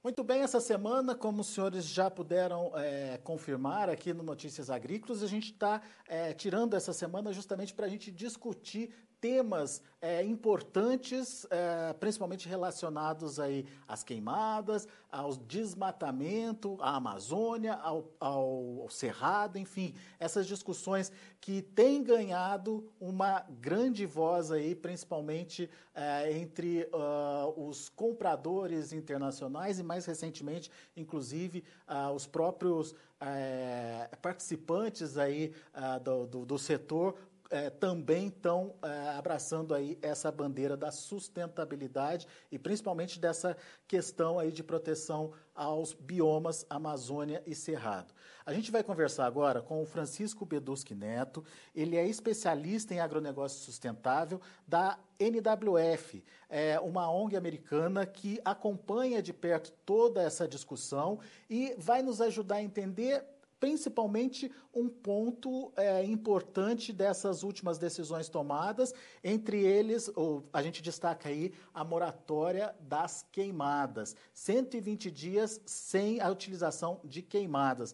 Muito bem, essa semana, como os senhores já puderam confirmar aqui no Notícias Agrícolas, a gente está tirando essa semana justamente para a gente discutir temas importantes, principalmente relacionados aí às queimadas, ao desmatamento, à Amazônia, ao Cerrado, enfim, essas discussões que têm ganhado uma grande voz aí, principalmente entre os compradores internacionais e mais recentemente, inclusive, os próprios participantes aí do setor também estão abraçando aí essa bandeira da sustentabilidade e principalmente dessa questão aí de proteção aos biomas Amazônia e Cerrado. A gente vai conversar agora com o Francisco Beduschi Neto, ele é especialista em agronegócio sustentável da NWF, uma ONG americana que acompanha de perto toda essa discussão e vai nos ajudar a entender principalmente um ponto importante dessas últimas decisões tomadas, entre eles, a gente destaca aí a moratória das queimadas, 120 dias sem a utilização de queimadas.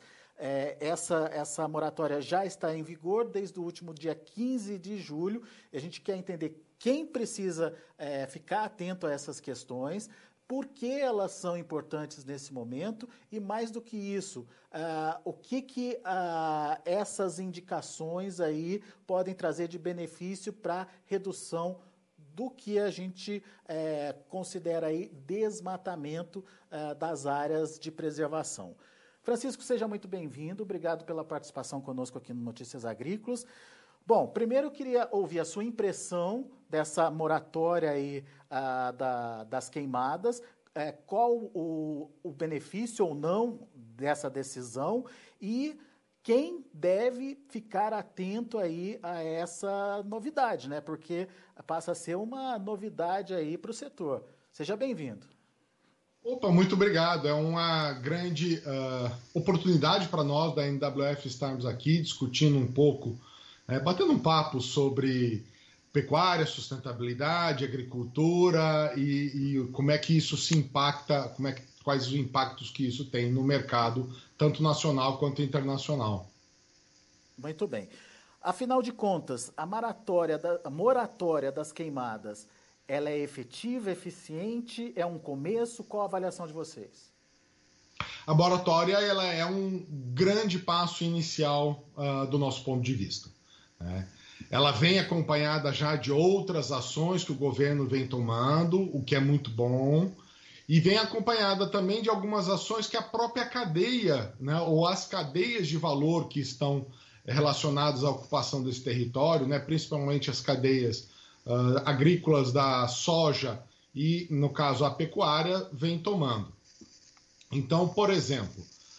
Essa moratória já está em vigor desde o último dia 15 de julho, e a gente quer entender quem precisa ficar atento a essas questões, por que elas são importantes nesse momento e, mais do que isso, o que essas indicações aí podem trazer de benefício para redução do que a gente considera aí desmatamento das áreas de preservação. Francisco, seja muito bem-vindo, obrigado pela participação conosco aqui no Notícias Agrícolas. Bom, primeiro eu queria ouvir a sua impressão dessa moratória aí, das queimadas, qual o benefício ou não dessa decisão e quem deve ficar atento aí a essa novidade, né? Porque passa a ser uma novidade aí para o setor. Seja bem-vindo. Opa, muito obrigado. É uma grande oportunidade para nós da NWF estarmos aqui discutindo um pouco, batendo um papo sobre pecuária, sustentabilidade, agricultura e como é que isso se impacta, quais os impactos que isso tem no mercado, tanto nacional quanto internacional. Muito bem. Afinal de contas, a moratória das queimadas, ela é efetiva, eficiente, é um começo? Qual a avaliação de vocês? A moratória ela é um grande passo inicial do nosso ponto de vista, né? Ela vem acompanhada já de outras ações que o governo vem tomando, o que é muito bom, e vem acompanhada também de algumas ações que a própria cadeia, né, ou as cadeias de valor que estão relacionadas à ocupação desse território, né, principalmente as cadeias agrícolas da soja e, no caso, a pecuária, vem tomando. Então, por exemplo,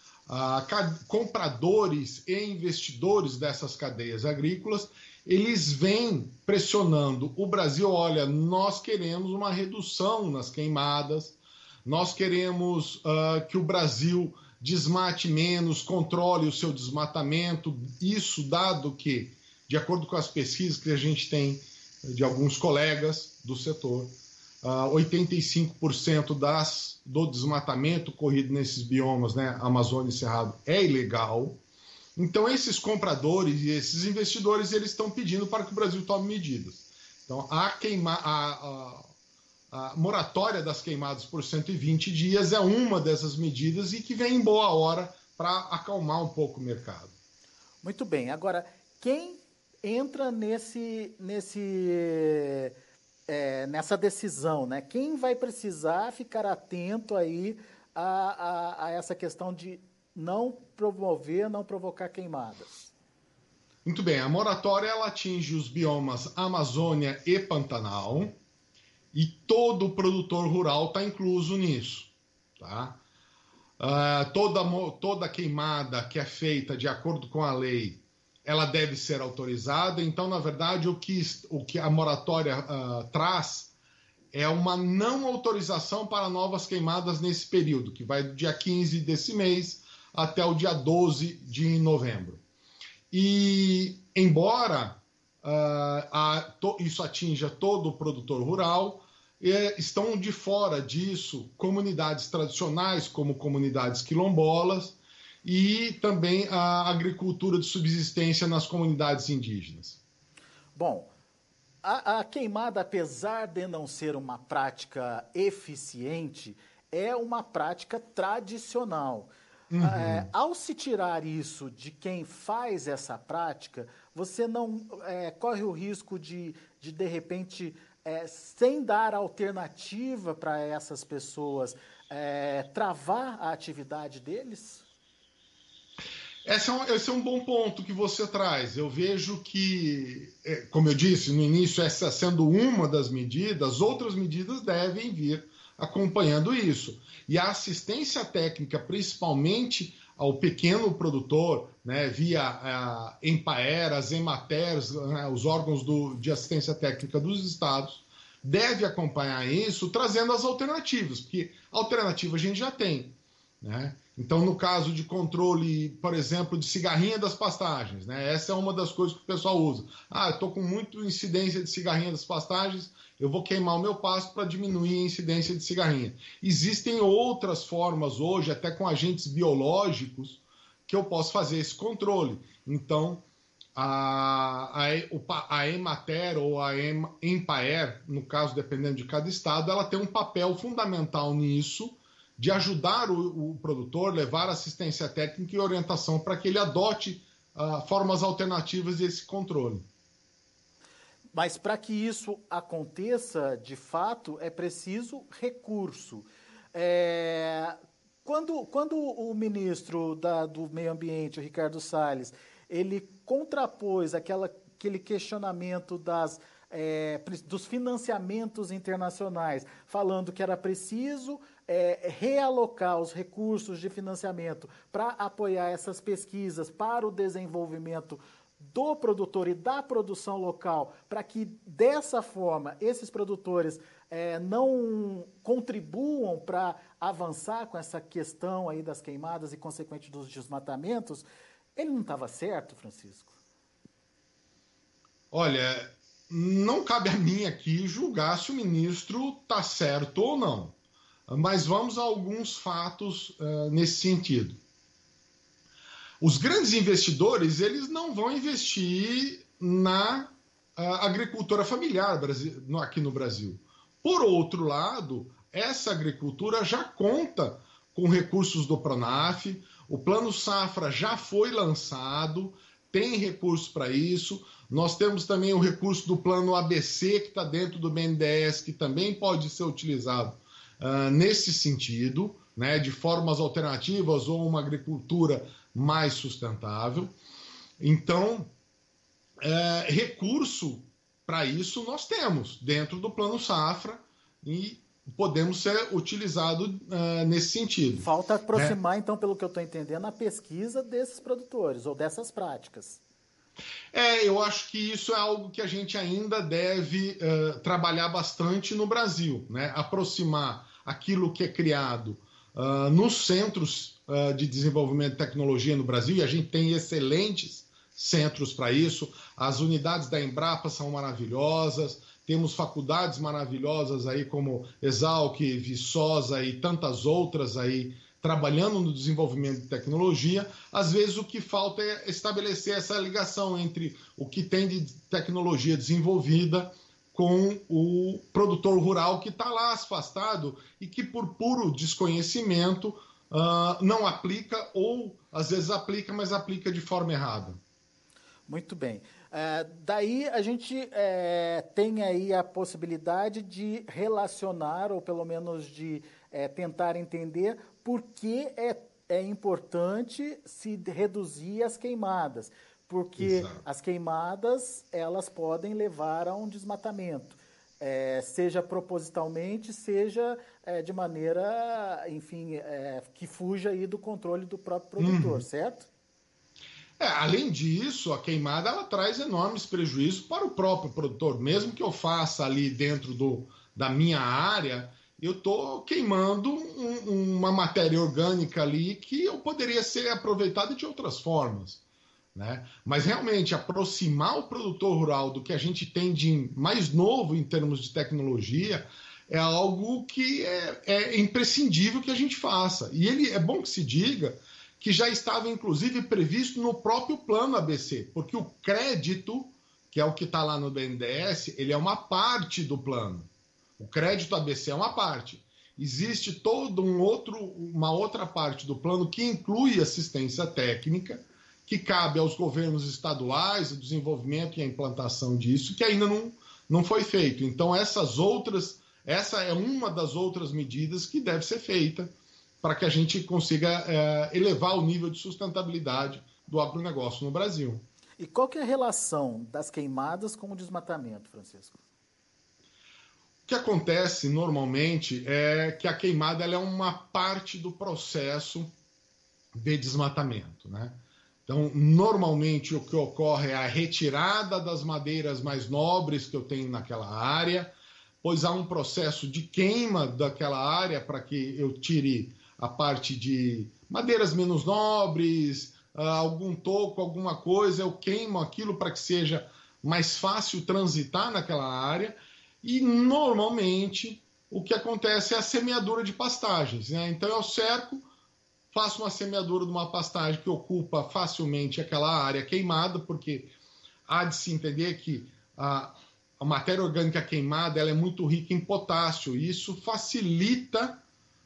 compradores e investidores dessas cadeias agrícolas, eles vêm pressionando o Brasil. Olha, nós queremos uma redução nas queimadas, nós queremos que o Brasil desmate menos, controle o seu desmatamento, isso dado que, de acordo com as pesquisas que a gente tem de alguns colegas do setor, 85% do desmatamento ocorrido nesses biomas, né, Amazônia e Cerrado, é ilegal. Então, esses compradores e esses investidores, eles estão pedindo para que o Brasil tome medidas. Então, a moratória das queimadas por 120 dias é uma dessas medidas e que vem em boa hora para acalmar um pouco o mercado. Muito bem. Agora, quem entra nessa decisão, né? Quem vai precisar ficar atento aí a essa questão de não promover, não provocar queimadas? Muito bem, a moratória ela atinge os biomas Amazônia e Pantanal e todo produtor rural está incluso nisso, tá? Toda queimada que é feita de acordo com a lei, ela deve ser autorizada. Então, na verdade, o que a moratória traz é uma não autorização para novas queimadas nesse período, que vai do dia 15 desse mês até o dia 12 de novembro. E, embora isso atinja todo o produtor rural, estão de fora disso comunidades tradicionais, como comunidades quilombolas, e também a agricultura de subsistência nas comunidades indígenas. Bom, a queimada, apesar de não ser uma prática eficiente, é uma prática tradicional. Ao se tirar isso de quem faz essa prática, você não corre o risco de repente, sem dar alternativa para essas pessoas, travar a atividade deles? Esse é um bom ponto que você traz. Eu vejo que, como eu disse no início, essa sendo uma das medidas, outras medidas devem vir acompanhando isso. E a assistência técnica, principalmente ao pequeno produtor, né, via a Empaer, as Ematers, né, os órgãos de assistência técnica dos estados, deve acompanhar isso, trazendo as alternativas, porque alternativa a gente já tem, né? Então, no caso de controle, por exemplo, de cigarrinha das pastagens, né? Essa é uma das coisas que o pessoal usa. Eu estou com muita incidência de cigarrinha das pastagens, eu vou queimar o meu pasto para diminuir a incidência de cigarrinha. Existem outras formas hoje, até com agentes biológicos, que eu posso fazer esse controle. Então, a Emater ou a Empaer, no caso, dependendo de cada estado, ela tem um papel fundamental nisso, de ajudar o produtor, levar assistência técnica e orientação para que ele adote formas alternativas desse controle. Mas para que isso aconteça, de fato, é preciso recurso. Quando o ministro do Meio Ambiente, o Ricardo Salles, ele contrapôs aquele questionamento dos financiamentos internacionais, falando que era preciso realocar os recursos de financiamento para apoiar essas pesquisas para o desenvolvimento do produtor e da produção local, para que dessa forma esses produtores não contribuam para avançar com essa questão aí das queimadas e consequente dos desmatamentos, ele não estava certo, Francisco? Olha, não cabe a mim aqui julgar se o ministro está certo ou não. Mas vamos a alguns fatos nesse sentido. Os grandes investidores, eles não vão investir na agricultura familiar aqui no Brasil. Por outro lado, essa agricultura já conta com recursos do Pronaf, o Plano Safra já foi lançado, tem recursos para isso. Nós temos também o recurso do Plano ABC, que está dentro do BNDES, que também pode ser utilizado nesse sentido, né, de formas alternativas ou uma agricultura mais sustentável. Então, recurso para isso nós temos dentro do Plano Safra e podemos ser utilizados nesse sentido. Falta aproximar, então, pelo que eu estou entendendo, a pesquisa desses produtores ou dessas práticas. Eu acho que isso é algo que a gente ainda deve trabalhar bastante no Brasil, né? Aproximar aquilo que é criado nos centros de desenvolvimento de tecnologia no Brasil, e a gente tem excelentes centros para isso. As unidades da Embrapa são maravilhosas, temos faculdades maravilhosas aí como Exalc, Viçosa e tantas outras aí, trabalhando no desenvolvimento de tecnologia. Às vezes o que falta é estabelecer essa ligação entre o que tem de tecnologia desenvolvida com o produtor rural que está lá afastado e que por puro desconhecimento não aplica ou às vezes aplica, mas aplica de forma errada. Muito bem. Daí a gente tem aí a possibilidade de relacionar, ou pelo menos de tentar entender por que é importante se reduzir as queimadas. Porque Exato. As queimadas, elas podem levar a um desmatamento. Seja propositalmente, seja de maneira, enfim, que fuja aí do controle do próprio produtor, certo? Além disso, a queimada ela traz enormes prejuízos para o próprio produtor. Mesmo que eu faça ali dentro da minha área, eu estou queimando uma matéria orgânica ali que eu poderia ser aproveitada de outras formas, né? Mas realmente aproximar o produtor rural do que a gente tem de mais novo em termos de tecnologia é algo que é imprescindível que a gente faça. E ele é bom que se diga que já estava, inclusive, previsto no próprio plano ABC, porque o crédito, que é o que está lá no BNDES, ele é uma parte do plano. O crédito ABC é uma parte. Existe toda uma outra parte do plano que inclui assistência técnica, que cabe aos governos estaduais, o desenvolvimento e a implantação disso, que ainda não foi feito. Então, essa é uma das outras medidas que deve ser feita para que a gente consiga elevar o nível de sustentabilidade do agronegócio no Brasil. E qual que é a relação das queimadas com o desmatamento, Francisco? O que acontece normalmente é que a queimada ela é uma parte do processo de desmatamento, né? Então, normalmente o que ocorre é a retirada das madeiras mais nobres que eu tenho naquela área, pois há um processo de queima daquela área para que eu tire a parte de madeiras menos nobres, algum toco, alguma coisa, eu queimo aquilo para que seja mais fácil transitar naquela área. E, normalmente, o que acontece é a semeadura de pastagens, né? Então, eu cerco, faço uma semeadura de uma pastagem que ocupa facilmente aquela área queimada, porque há de se entender que a matéria orgânica queimada ela é muito rica em potássio, e isso facilita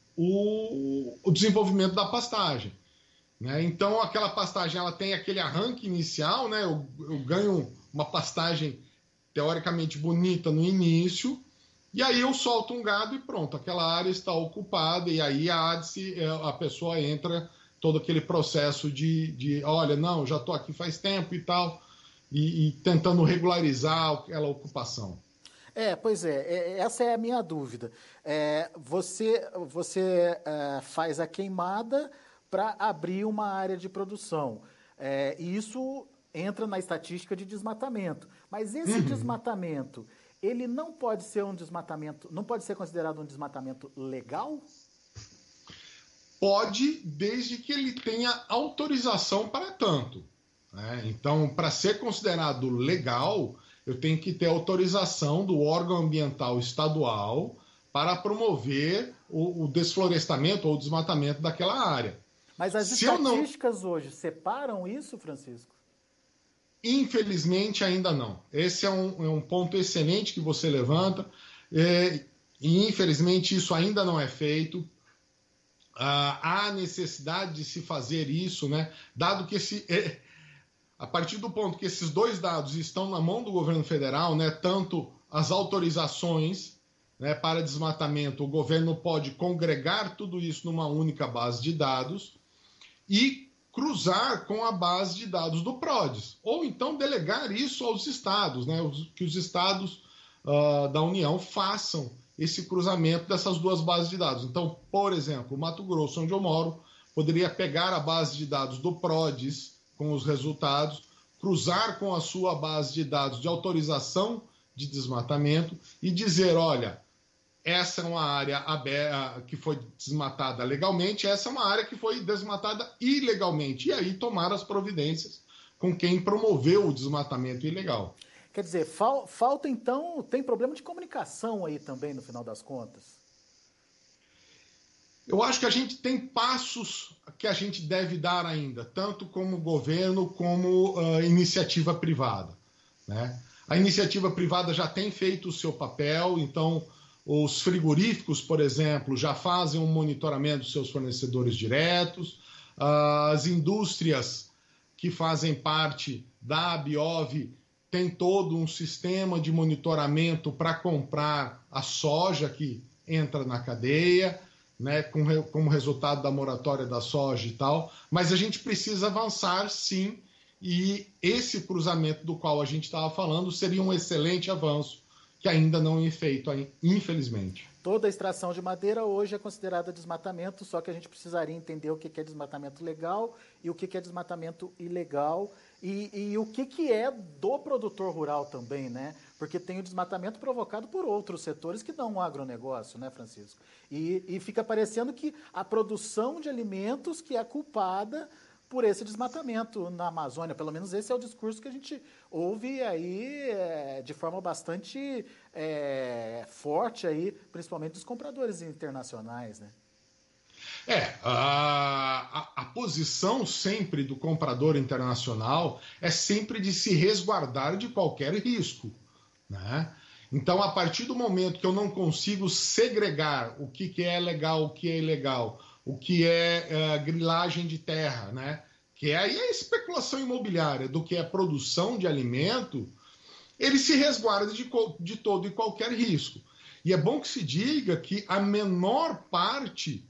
o desenvolvimento da pastagem, né? Então, aquela pastagem ela tem aquele arranque inicial, né? Eu ganho uma pastagem teoricamente bonita no início, e aí eu solto um gado e pronto, aquela área está ocupada, e aí a pessoa entra todo aquele processo de olha, não, já estou aqui faz tempo e tal, e tentando regularizar aquela ocupação. Pois é, essa é a minha dúvida. Você faz a queimada para abrir uma área de produção. E isso entra na estatística de desmatamento. Mas esse desmatamento, ele não pode ser um desmatamento, não pode ser considerado um desmatamento legal? Pode, desde que ele tenha autorização para tanto, né? Então, para ser considerado legal, eu tenho que ter autorização do órgão ambiental estadual para promover o desflorestamento ou o desmatamento daquela área. Mas as estatísticas hoje separam isso, Francisco? Infelizmente, ainda não. Esse é um ponto excelente que você levanta, e infelizmente isso ainda não é feito. Há necessidade de se fazer isso, né? Dado que a partir do ponto que esses dois dados estão na mão do governo federal, né, tanto as autorizações, né, para desmatamento, o governo pode congregar tudo isso numa única base de dados e cruzar com a base de dados do PRODES, ou então delegar isso aos estados, né, que os estados da União façam esse cruzamento dessas duas bases de dados. Então, por exemplo, o Mato Grosso, onde eu moro, poderia pegar a base de dados do PRODES com os resultados, cruzar com a sua base de dados de autorização de desmatamento e dizer, olha, essa é uma área que foi desmatada legalmente, essa é uma área que foi desmatada ilegalmente. E aí tomar as providências com quem promoveu o desmatamento ilegal. Quer dizer, falta então, tem problema de comunicação aí também no final das contas? Eu acho que a gente tem passos que a gente deve dar ainda, tanto como governo como iniciativa privada, né? A iniciativa privada já tem feito o seu papel, então os frigoríficos, por exemplo, já fazem um monitoramento dos seus fornecedores diretos, as indústrias que fazem parte da Abiov tem todo um sistema de monitoramento para comprar a soja que entra na cadeia, né, como resultado da moratória da soja e tal, mas a gente precisa avançar sim, e esse cruzamento do qual a gente estava falando seria um excelente avanço, que ainda não é feito, infelizmente. Toda a extração de madeira hoje é considerada desmatamento, só que a gente precisaria entender o que é desmatamento legal e o que é desmatamento ilegal e o que é do produtor rural também, né? Porque tem o desmatamento provocado por outros setores que não o agronegócio, né, Francisco? E fica parecendo que a produção de alimentos que é culpada por esse desmatamento na Amazônia. Pelo menos esse é o discurso que a gente ouve aí de forma bastante forte, aí, principalmente dos compradores internacionais, né? A posição sempre do comprador internacional é sempre de se resguardar de qualquer risco, né? Então, a partir do momento que eu não consigo segregar o que é legal, o que é ilegal, o que é grilagem de terra, né? Que aí é a especulação imobiliária, do que é produção de alimento, ele se resguarda de todo e qualquer risco. E é bom que se diga que a menor parte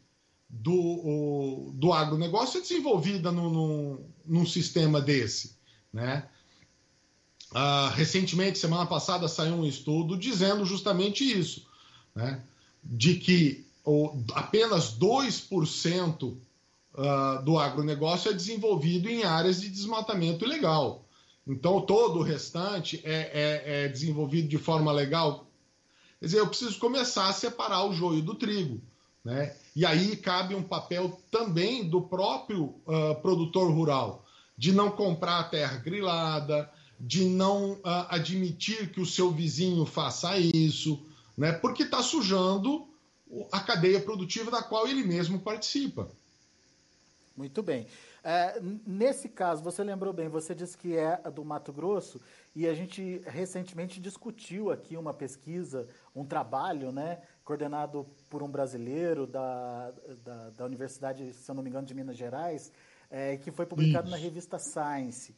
do agronegócio é desenvolvida num sistema desse, né? Recentemente, semana passada, saiu um estudo dizendo justamente isso, né? De que apenas 2% do agronegócio é desenvolvido em áreas de desmatamento ilegal. Então, todo o restante é desenvolvido de forma legal. Quer dizer, eu preciso começar a separar o joio do trigo, né? E aí cabe um papel também do próprio produtor rural, de não comprar a terra grilada, de não admitir que o seu vizinho faça isso, né? Porque está sujando a cadeia produtiva da qual ele mesmo participa. Muito bem. Nesse caso, você lembrou bem, você disse que é do Mato Grosso, e a gente recentemente discutiu aqui uma pesquisa, um trabalho, né, coordenado por um brasileiro da Universidade, se eu não me engano, de Minas Gerais, que foi publicado na revista Science.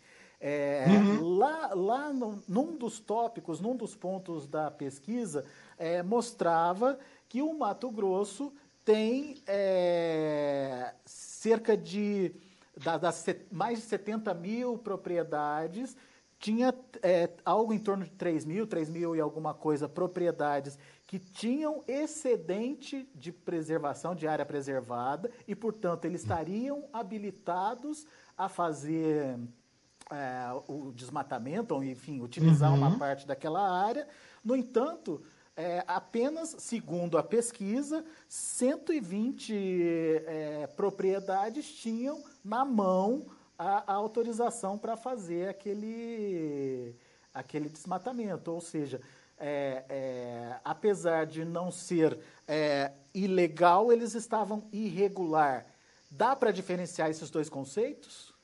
Lá num dos tópicos, num dos pontos da pesquisa, mostrava que o Mato Grosso tem cerca de mais de 70 mil propriedades, tinha algo em torno de 3 mil e alguma coisa propriedades que tinham excedente de preservação, de área preservada, e, portanto, eles estariam habilitados a fazer o desmatamento, ou, enfim, utilizar uma parte daquela área. No entanto, apenas, segundo a pesquisa, 120 propriedades tinham na mão a autorização para fazer aquele desmatamento. Ou seja, apesar de não ser ilegal, eles estavam irregular. Dá para diferenciar esses dois conceitos?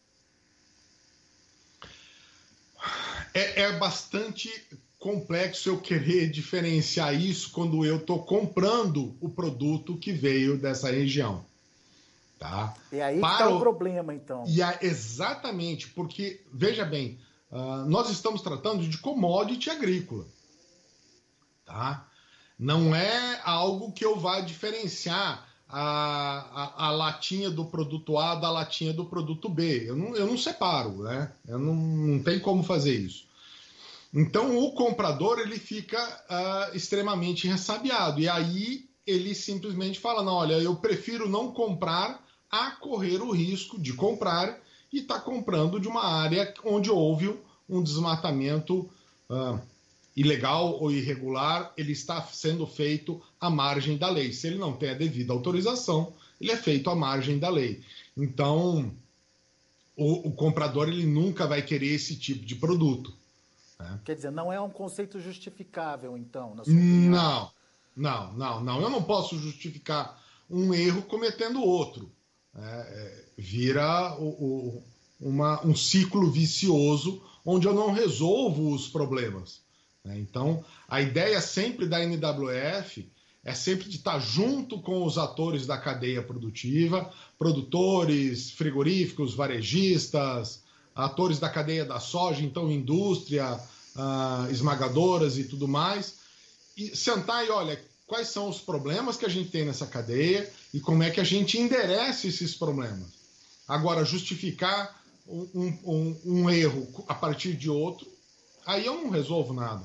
É bastante complexo eu querer diferenciar isso quando eu estou comprando o produto que veio dessa região. Tá? É aí que está o problema, então. Exatamente, porque, veja bem, nós estamos tratando de commodity agrícola. Tá? Não é algo que eu vá diferenciar a latinha do produto A da latinha do produto B. Eu não separo, né? Eu não tem como fazer isso. Então, o comprador ele fica extremamente ressabiado. E aí ele simplesmente fala, não, olha, eu prefiro não comprar a correr o risco de comprar e estar comprando de uma área onde houve um desmatamento ilegal ou irregular, ele está sendo feito à margem da lei. Se ele não tem a devida autorização, ele é feito à margem da lei. Então, o comprador ele nunca vai querer esse tipo de produto. Quer dizer, não é um conceito justificável, então, na sua opinião? Não. Eu não posso justificar um erro cometendo outro. Vira um ciclo vicioso onde eu não resolvo os problemas. Então, a ideia sempre da NWF é sempre de estar junto com os atores da cadeia produtiva, produtores, frigoríficos, varejistas, atores da cadeia da soja, então indústria, esmagadoras e tudo mais, e sentar e olha quais são os problemas que a gente tem nessa cadeia e como é que a gente endereça esses problemas. Agora, justificar um erro a partir de outro, aí eu não resolvo nada.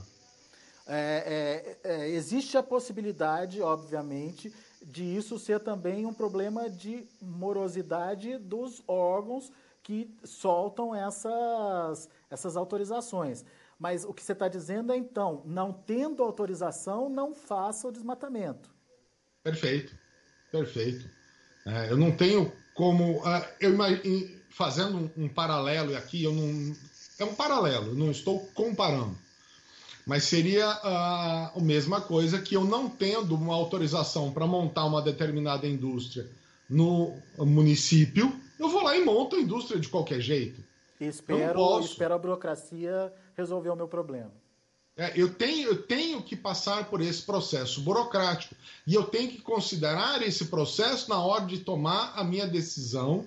Existe a possibilidade, obviamente, de isso ser também um problema de morosidade dos órgãos que soltam essas autorizações. Mas o que você está dizendo é, então, não tendo autorização, não faça o desmatamento. Perfeito. Eu não tenho como... fazendo um paralelo aqui, é um paralelo, eu não estou comparando. Mas seria a mesma coisa que eu não tendo uma autorização para montar uma determinada indústria no município, eu vou lá e monto a indústria de qualquer jeito. E espero a burocracia resolver o meu problema. Eu tenho que passar por esse processo burocrático e eu tenho que considerar esse processo na hora de tomar a minha decisão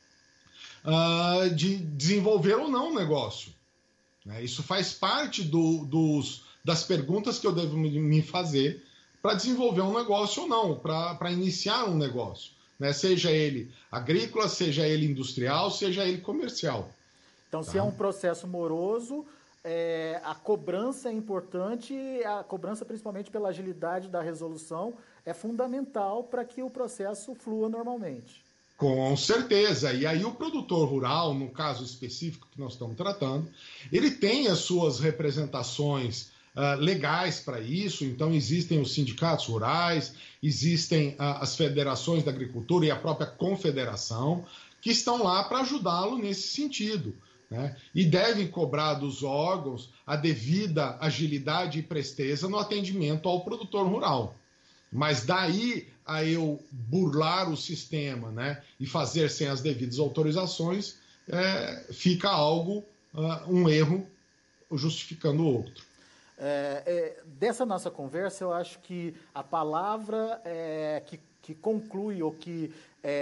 de desenvolver ou não o negócio. Isso faz parte das perguntas que eu devo me fazer para desenvolver um negócio ou não, para iniciar um negócio, seja ele agrícola, seja ele industrial, seja ele comercial. Então, se é um processo moroso, a cobrança é importante, a cobrança principalmente pela agilidade da resolução é fundamental para que o processo flua normalmente. Com certeza. E aí o produtor rural, no caso específico que nós estamos tratando, ele tem as suas representações legais para isso. Então existem os sindicatos rurais, existem as federações da agricultura e a própria confederação que estão lá para ajudá-lo nesse sentido. E devem cobrar dos órgãos a devida agilidade e presteza no atendimento ao produtor rural. Mas daí a eu burlar o sistema, e fazer sem as devidas autorizações, fica algo, um erro justificando o outro. Dessa nossa conversa, eu acho que a palavra que conclui ou que,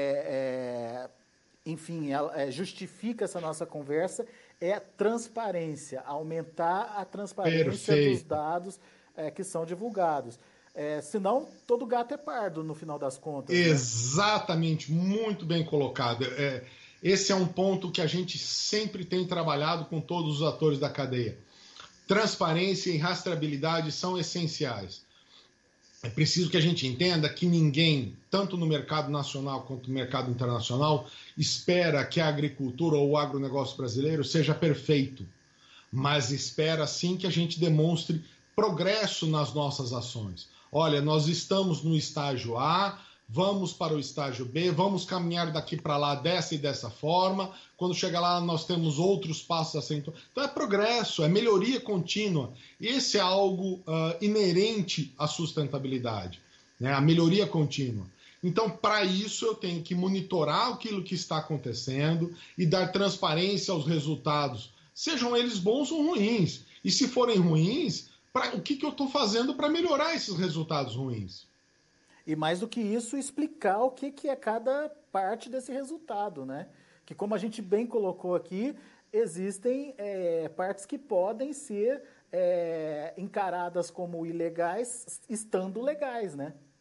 enfim, justifica essa nossa conversa é transparência, aumentar a transparência dos dados que são divulgados. Senão, todo gato é pardo, no final das contas. Exatamente, muito bem colocado. Esse é um ponto que a gente sempre tem trabalhado com todos os atores da cadeia. Transparência e rastreabilidade são essenciais. É preciso que a gente entenda que ninguém, tanto no mercado nacional quanto no mercado internacional, espera que a agricultura ou o agronegócio brasileiro seja perfeito, mas espera sim que a gente demonstre progresso nas nossas ações. Olha, nós estamos no estágio A, vamos para o estágio B, vamos caminhar daqui para lá dessa e dessa forma. Quando chegar lá, nós temos outros passos a ser. Então, é progresso, é melhoria contínua. Esse é algo inerente à sustentabilidade, a melhoria contínua. Então, para isso, eu tenho que monitorar aquilo que está acontecendo e dar transparência aos resultados, sejam eles bons ou ruins. E se forem ruins, o que eu estou fazendo para melhorar esses resultados ruins? E mais do que isso, explicar o que é cada parte desse resultado, Que, como a gente bem colocou aqui, existem partes que podem ser encaradas como ilegais, estando legais,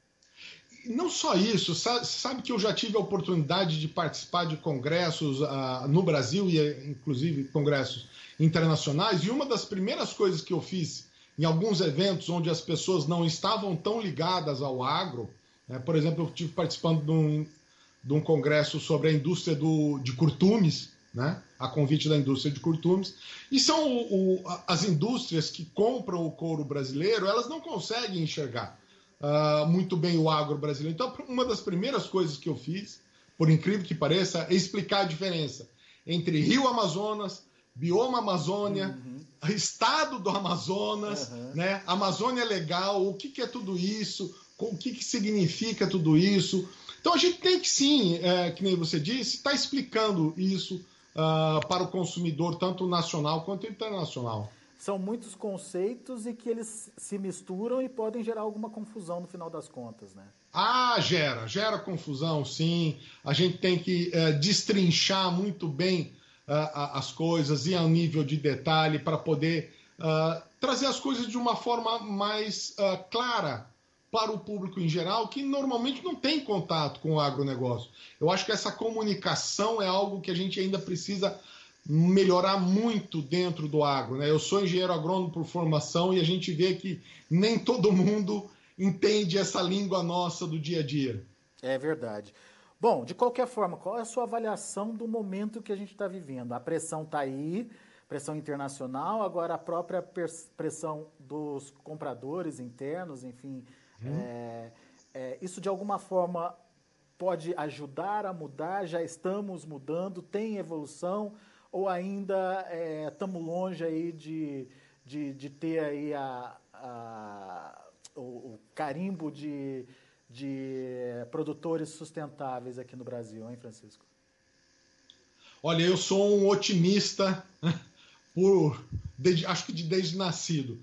Não só isso, sabe que eu já tive a oportunidade de participar de congressos no Brasil, e inclusive congressos internacionais, e uma das primeiras coisas que eu fiz em alguns eventos onde as pessoas não estavam tão ligadas ao agro, por exemplo, eu estive participando de um congresso sobre a indústria de curtumes, a convite da indústria de curtumes, e são as indústrias que compram o couro brasileiro, elas não conseguem enxergar muito bem o agro brasileiro. Então, uma das primeiras coisas que eu fiz, por incrível que pareça, é explicar a diferença entre Rio Amazonas, Bioma Amazônia, Estado do Amazonas, Amazônia Legal, o que é tudo isso, o que significa tudo isso. Então a gente tem que sim, que nem você disse, estar explicando isso para o consumidor, tanto nacional quanto internacional. São muitos conceitos e que eles se misturam e podem gerar alguma confusão no final das contas, Gera confusão, sim. A gente tem que destrinchar muito bem as coisas e ao nível de detalhe para poder trazer as coisas de uma forma mais clara para o público em geral, que normalmente não tem contato com o agronegócio. Eu acho que essa comunicação é algo que a gente ainda precisa melhorar muito dentro do agro. Eu sou engenheiro agrônomo por formação e a gente vê que nem todo mundo entende essa língua nossa do dia a dia. É verdade. Bom, de qualquer forma, qual é a sua avaliação do momento que a gente está vivendo? A pressão está aí, pressão internacional, agora a própria pressão dos compradores internos, enfim. Isso de alguma forma pode ajudar a mudar? Já estamos mudando? Tem evolução? Ou ainda estamos longe aí de ter aí o carimbo de produtores sustentáveis aqui no Brasil, hein, Francisco? Olha, eu sou um otimista acho que desde nascido.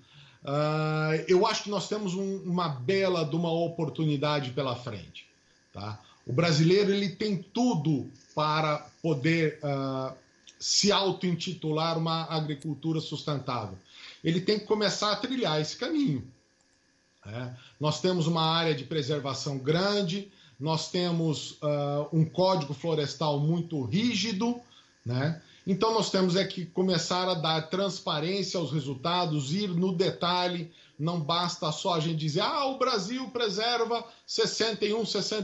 Eu acho que nós temos uma bela de uma oportunidade pela frente. Tá? O brasileiro ele tem tudo para poder se auto-intitular uma agricultura sustentável. Ele tem que começar a trilhar esse caminho. Nós temos uma área de preservação grande, nós temos um código florestal muito rígido, né? Então nós temos que começar a dar transparência aos resultados, ir no detalhe, não basta só a gente dizer o Brasil preserva 61%,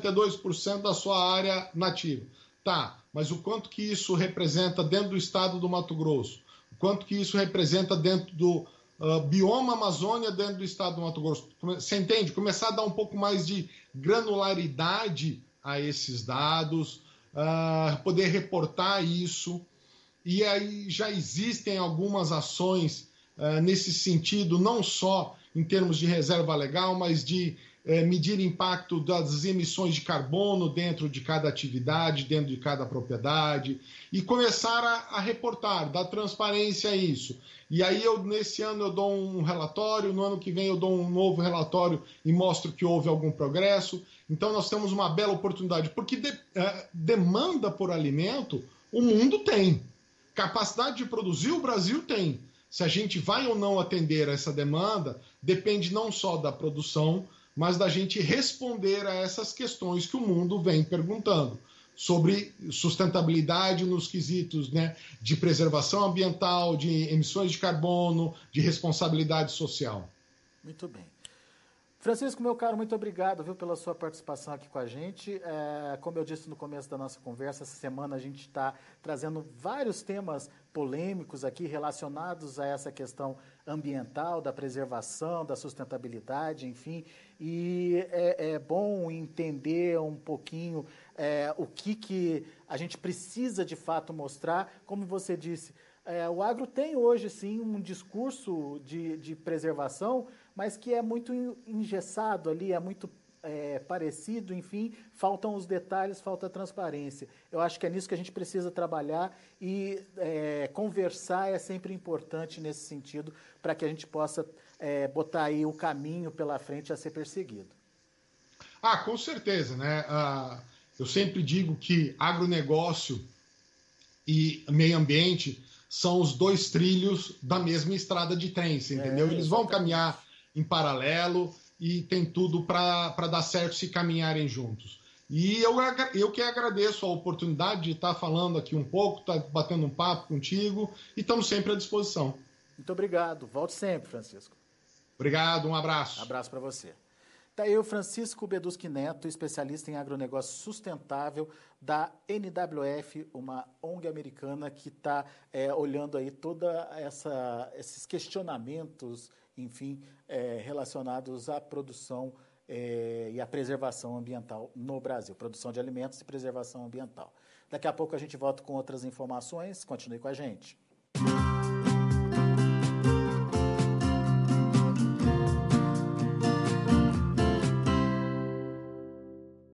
62% da sua área nativa. Tá, mas o quanto que isso representa dentro do estado do Mato Grosso? O quanto que isso representa dentro do bioma Amazônia, dentro do estado do Mato Grosso? Você entende? Começar a dar um pouco mais de granularidade a esses dados, poder reportar isso. E aí já existem algumas ações nesse sentido, não só em termos de reserva legal, mas de medir impacto das emissões de carbono dentro de cada atividade, dentro de cada propriedade, e começar a reportar, dar transparência a isso. E aí nesse ano eu dou um relatório, no ano que vem eu dou um novo relatório e mostro que houve algum progresso. Então nós temos uma bela oportunidade, porque demanda por alimento o mundo tem. Capacidade de produzir o Brasil tem. Se a gente vai ou não atender a essa demanda, depende não só da produção, mas da gente responder a essas questões que o mundo vem perguntando sobre sustentabilidade nos quesitos, né, de preservação ambiental, de emissões de carbono, de responsabilidade social. Muito bem. Francisco, meu caro, muito obrigado, viu, pela sua participação aqui com a gente. Como eu disse no começo da nossa conversa, essa semana a gente está trazendo vários temas polêmicos aqui relacionados a essa questão ambiental, da preservação, da sustentabilidade, enfim. E é bom entender um pouquinho o que a gente precisa de fato mostrar. Como você disse, o agro tem hoje, sim, um discurso de preservação, mas que é muito engessado ali, é muito parecido, enfim, faltam os detalhes, falta a transparência. Eu acho que é nisso que a gente precisa trabalhar e conversar é sempre importante nesse sentido, para que a gente possa botar aí o caminho pela frente a ser perseguido. Com certeza, né? Eu sempre digo que agronegócio e meio ambiente são os dois trilhos da mesma estrada de trem, entendeu? Eles vão caminhar em paralelo e tem tudo para dar certo se caminharem juntos. E eu que agradeço a oportunidade de estar falando aqui um pouco, estar batendo um papo contigo e estamos sempre à disposição. Muito obrigado. Volte sempre, Francisco. Obrigado, um abraço. Abraço para você. Está aí o Francisco Beduschi Neto, especialista em agronegócio sustentável da NWF, uma ONG americana que está olhando aí toda esses questionamentos, enfim, relacionados à produção e à preservação ambiental no Brasil, produção de alimentos e preservação ambiental. Daqui a pouco a gente volta com outras informações, continue com a gente.